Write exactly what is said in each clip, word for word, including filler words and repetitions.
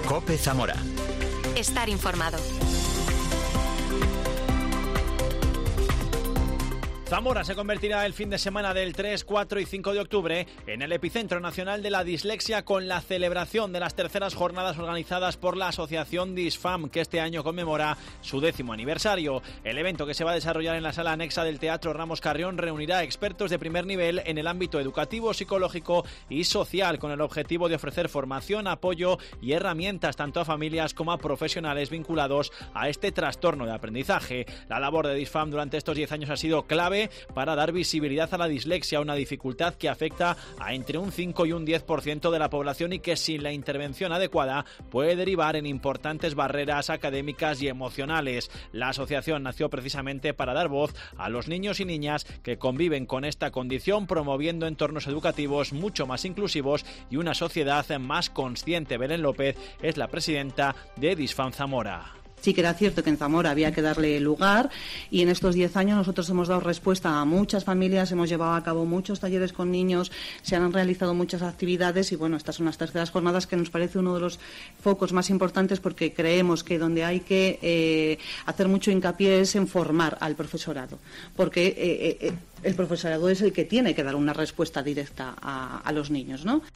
COPE Zamora. Estar informado. Zamora se convertirá el fin de semana del tres, cuatro y cinco de octubre en el epicentro nacional de la dislexia, con la celebración de las terceras jornadas organizadas por la asociación DISFAM, que este año conmemora su décimo aniversario. El evento, que se va a desarrollar en la sala anexa del Teatro Ramos Carrión, reunirá expertos de primer nivel en el ámbito educativo, psicológico y social, con el objetivo de ofrecer formación, apoyo y herramientas tanto a familias como a profesionales vinculados a este trastorno de aprendizaje. La labor de DISFAM durante estos diez años ha sido clave para dar visibilidad a la dislexia, una dificultad que afecta a entre un cinco y un diez por ciento de la población y que sin la intervención adecuada puede derivar en importantes barreras académicas y emocionales. La asociación nació precisamente para dar voz a los niños y niñas que conviven con esta condición, promoviendo entornos educativos mucho más inclusivos y una sociedad más consciente. Belén López es la presidenta de DISFAM Zamora. Sí que era cierto que en Zamora había que darle lugar, y en estos diez años nosotros hemos dado respuesta a muchas familias, hemos llevado a cabo muchos talleres con niños, se han realizado muchas actividades y bueno, estas son las terceras jornadas, que nos parece uno de los focos más importantes, porque creemos que donde hay que eh, hacer mucho hincapié es en formar al profesorado, porque eh, eh, el profesorado es el que tiene que dar una respuesta directa a, a los niños, ¿no?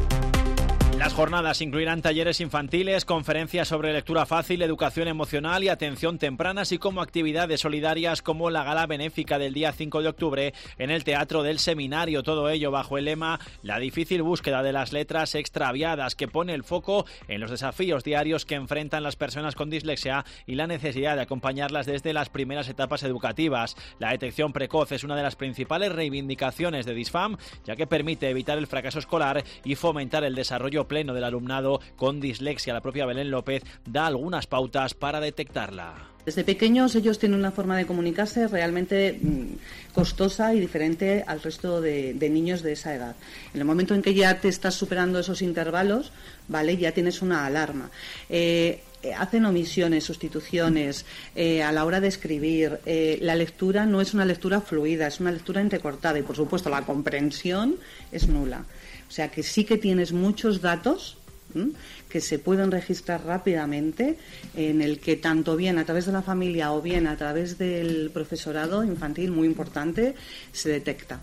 Las jornadas incluirán talleres infantiles, conferencias sobre lectura fácil, educación emocional y atención temprana, así como actividades solidarias como la gala benéfica del día cinco de octubre en el Teatro del Seminario. Todo ello bajo el lema La difícil búsqueda de las letras extraviadas, que pone el foco en los desafíos diarios que enfrentan las personas con dislexia y la necesidad de acompañarlas desde las primeras etapas educativas. La detección precoz es una de las principales reivindicaciones de DISFAM, ya que permite evitar el fracaso escolar y fomentar el desarrollo pleno del alumnado con dislexia. La propia Belén López da algunas pautas para detectarla. Desde pequeños ellos tienen una forma de comunicarse realmente mmm, costosa y diferente al resto de, de niños de esa edad. En el momento en que ya te estás superando esos intervalos, vale, ya tienes una alarma. Eh, hacen omisiones, sustituciones, eh, a la hora de escribir. Eh, la lectura no es una lectura fluida, es una lectura entrecortada, y por supuesto la comprensión es nula. O sea que sí que tienes muchos datos ¿m? que se pueden registrar rápidamente, en el que tanto bien a través de la familia o bien a través del profesorado infantil, muy importante, se detecta.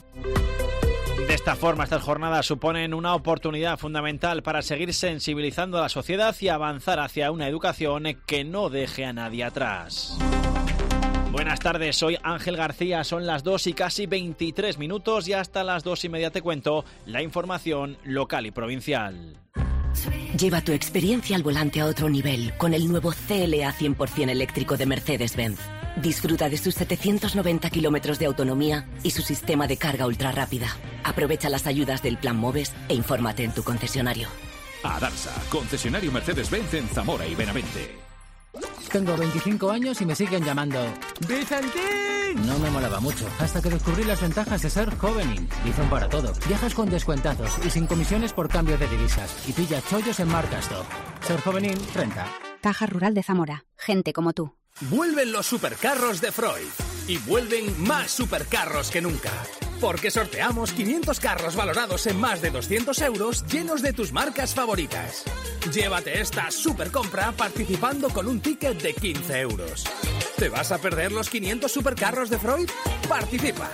De esta forma, estas jornadas suponen una oportunidad fundamental para seguir sensibilizando a la sociedad y avanzar hacia una educación que no deje a nadie atrás. Buenas tardes, soy Ángel García, son las dos y casi veintitrés minutos, y hasta las dos y media te cuento la información local y provincial. Lleva tu experiencia al volante a otro nivel con el nuevo C L A cien por ciento eléctrico de Mercedes-Benz. Disfruta de sus setecientos noventa kilómetros de autonomía y su sistema de carga ultra rápida. Aprovecha las ayudas del Plan Moves e infórmate en tu concesionario. Adarsa, concesionario Mercedes-Benz en Zamora y Benavente. Tengo veinticinco años y me siguen llamando ¡Vicentín! No me molaba mucho, hasta que descubrí las ventajas de ser Jovenin. Dicen para todo. Viajas con descuentazos y sin comisiones por cambio de divisas. Y pillas chollos en Marcasto. Ser Jovenin, treinta. Caja Rural de Zamora. Gente como tú. Vuelven los supercarros de Freud. Y vuelven más supercarros que nunca. Porque sorteamos quinientos carros valorados en más de doscientos euros, llenos de tus marcas favoritas. Llévate esta supercompra participando con un ticket de quince euros. ¿Te vas a perder los quinientos supercarros de Freud? ¡Participa!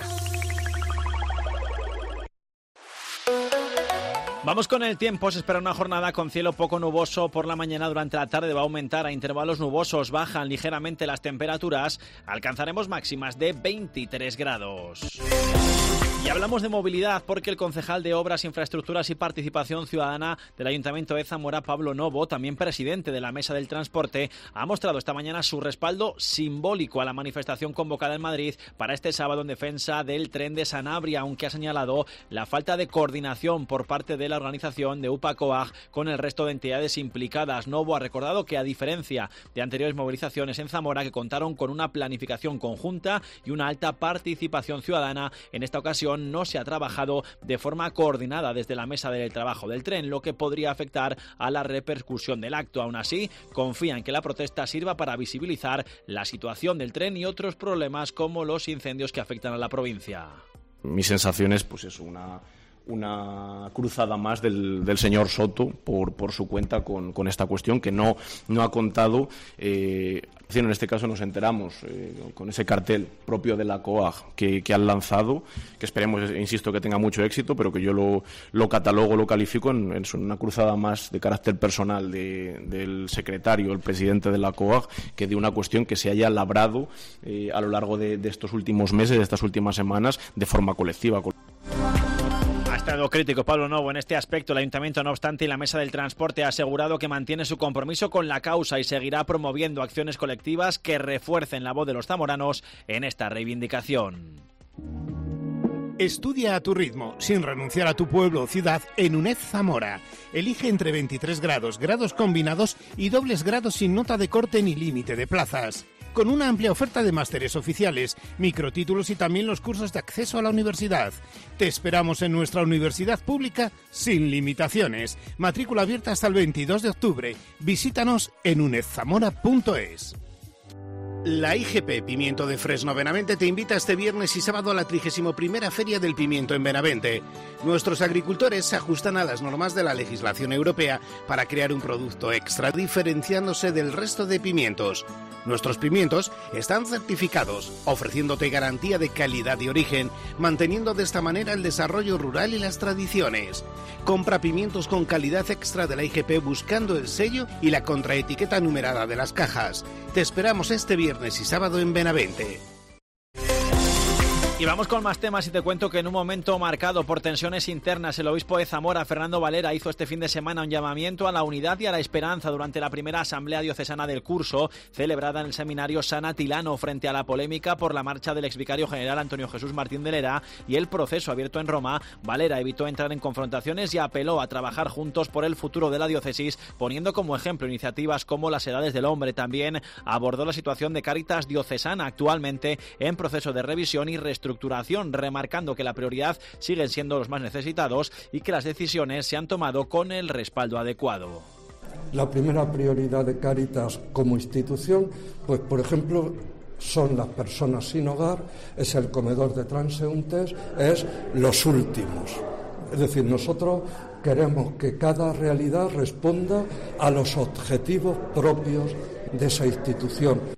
Vamos con el tiempo. Se espera una jornada con cielo poco nuboso por la mañana. Durante la tarde va a aumentar a intervalos nubosos. Bajan ligeramente las temperaturas. Alcanzaremos máximas de veintitrés grados. Y hablamos de movilidad porque el concejal de Obras, Infraestructuras y Participación Ciudadana del Ayuntamiento de Zamora, Pablo Novo, también presidente de la Mesa del Transporte, ha mostrado esta mañana su respaldo simbólico a la manifestación convocada en Madrid para este sábado en defensa del tren de Sanabria, aunque ha señalado la falta de coordinación por parte de la organización de UPA-COAG con el resto de entidades implicadas. Novo ha recordado que, a diferencia de anteriores movilizaciones en Zamora, que contaron con una planificación conjunta y una alta participación ciudadana, en esta ocasión no se ha trabajado de forma coordinada desde la mesa del trabajo del tren, lo que podría afectar a la repercusión del acto. Aún así, confían que la protesta sirva para visibilizar la situación del tren y otros problemas como los incendios que afectan a la provincia. Mi sensación es, pues eso, una, una cruzada más del, del señor Soto por, por su cuenta con, con esta cuestión que no, no ha contado. Eh, en este caso nos enteramos eh, con ese cartel propio de la COAG que, que han lanzado, que esperemos, insisto, que tenga mucho éxito, pero que yo lo, lo catalogo, lo califico en, en una cruzada más de carácter personal de, del secretario, el presidente de la COAG, que de una cuestión que se haya labrado eh, a lo largo de, de estos últimos meses, de estas últimas semanas, de forma colectiva. Ha estado crítico Pablo Novo en este aspecto. El Ayuntamiento, no obstante, y la Mesa del Transporte ha asegurado que mantiene su compromiso con la causa y seguirá promoviendo acciones colectivas que refuercen la voz de los zamoranos en esta reivindicación. Estudia a tu ritmo, sin renunciar a tu pueblo o ciudad, en UNED Zamora. Elige entre veintitrés grados, grados combinados y dobles grados sin nota de corte ni límite de plazas. Con una amplia oferta de másteres oficiales, microtítulos y también los cursos de acceso a la universidad. Te esperamos en nuestra universidad pública sin limitaciones. Matrícula abierta hasta el veintidós de octubre. Visítanos en unedzamora punto es. La I G P Pimiento de Fresno Benavente te invita este viernes y sábado a la trigésima primera Feria del Pimiento en Benavente. Nuestros agricultores se ajustan a las normas de la legislación europea para crear un producto extra diferenciándose del resto de pimientos. Nuestros pimientos están certificados, ofreciéndote garantía de calidad y origen, manteniendo de esta manera el desarrollo rural y las tradiciones. Compra pimientos con calidad extra de la I G P buscando el sello y la contraetiqueta numerada de las cajas. Te esperamos este viernes y sábado en Benavente. Y vamos con más temas y te cuento que en un momento marcado por tensiones internas, el obispo de Zamora, Fernando Valera, hizo este fin de semana un llamamiento a la unidad y a la esperanza durante la primera asamblea diocesana del curso, celebrada en el seminario San Atilano, frente a la polémica por la marcha del exvicario general Antonio Jesús Martín de Lera y el proceso abierto en Roma. Valera evitó entrar en confrontaciones y apeló a trabajar juntos por el futuro de la diócesis, poniendo como ejemplo iniciativas como las Edades del Hombre. También abordó la situación de Cáritas diocesana, actualmente en proceso de revisión y reestructuración, remarcando que la prioridad siguen siendo los más necesitados y que las decisiones se han tomado con el respaldo adecuado. La primera prioridad de Cáritas como institución, pues por ejemplo, son las personas sin hogar, es el comedor de transeúntes, es los últimos. Es decir, nosotros queremos que cada realidad responda a los objetivos propios de esa institución.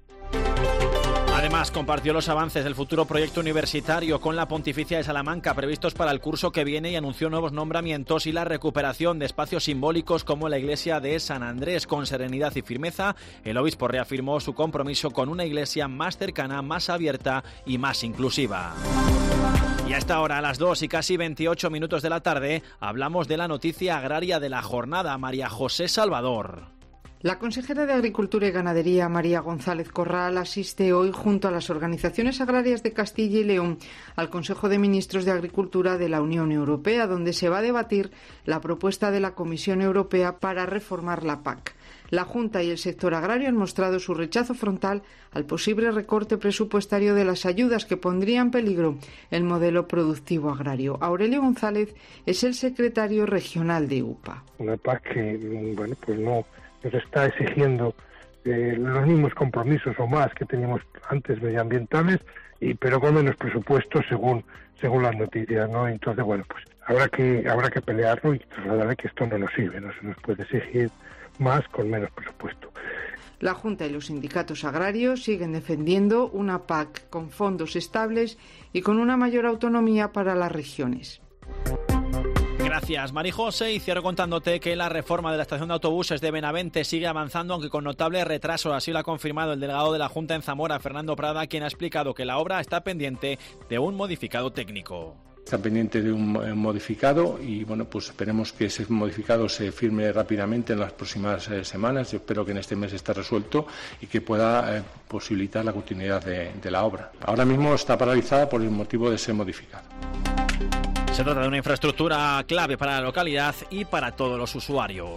Además, compartió los avances del futuro proyecto universitario con la Pontificia de Salamanca previstos para el curso que viene y anunció nuevos nombramientos y la recuperación de espacios simbólicos como la iglesia de San Andrés. Con serenidad y firmeza, el obispo reafirmó su compromiso con una iglesia más cercana, más abierta y más inclusiva. Y a esta hora, a las dos y casi veintiocho minutos de la tarde, hablamos de la noticia agraria de la jornada. María José Salvador. La consejera de Agricultura y Ganadería, María González Corral, asiste hoy junto a las organizaciones agrarias de Castilla y León al Consejo de Ministros de Agricultura de la Unión Europea, donde se va a debatir la propuesta de la Comisión Europea para reformar la P A C. La Junta y el sector agrario han mostrado su rechazo frontal al posible recorte presupuestario de las ayudas que pondría en peligro el modelo productivo agrario. Aurelio González es el secretario regional de U P A. Una P A C que, bueno, pues no nos está exigiendo eh, los mismos compromisos o más que teníamos antes medioambientales, y pero con menos presupuesto según según las noticias, ¿no? Entonces, bueno, pues habrá que habrá que pelearlo y trasladarle que esto no nos sirve, no se nos puede exigir más con menos presupuesto. La Junta y los sindicatos agrarios siguen defendiendo una P A C con fondos estables y con una mayor autonomía para las regiones. Gracias, Marijose. Y cierro contándote que la reforma de la estación de autobuses de Benavente sigue avanzando, aunque con notable retraso. Así lo ha confirmado el delegado de la Junta en Zamora, Fernando Prada, quien ha explicado que la obra está pendiente de un modificado técnico. Está pendiente de un modificado y bueno, pues esperemos que ese modificado se firme rápidamente en las próximas eh, semanas. Yo espero que en este mes esté resuelto y que pueda eh, posibilitar la continuidad de, de la obra. Ahora mismo está paralizada por el motivo de ser modificado. Se trata de una infraestructura clave para la localidad y para todos los usuarios.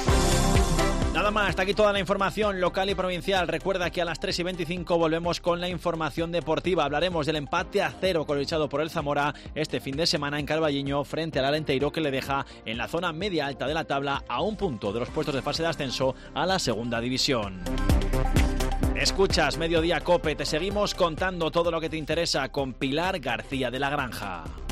Nada más, hasta aquí toda la información local y provincial. Recuerda que a las tres y veinticinco volvemos con la información deportiva. Hablaremos del empate a cero cosechado por el Zamora este fin de semana en Carballiño frente al Alenteiro, que le deja en la zona media alta de la tabla a un punto de los puestos de fase de ascenso a la segunda división. Escuchas Mediodía Cope, te seguimos contando todo lo que te interesa con Pilar García de la Granja.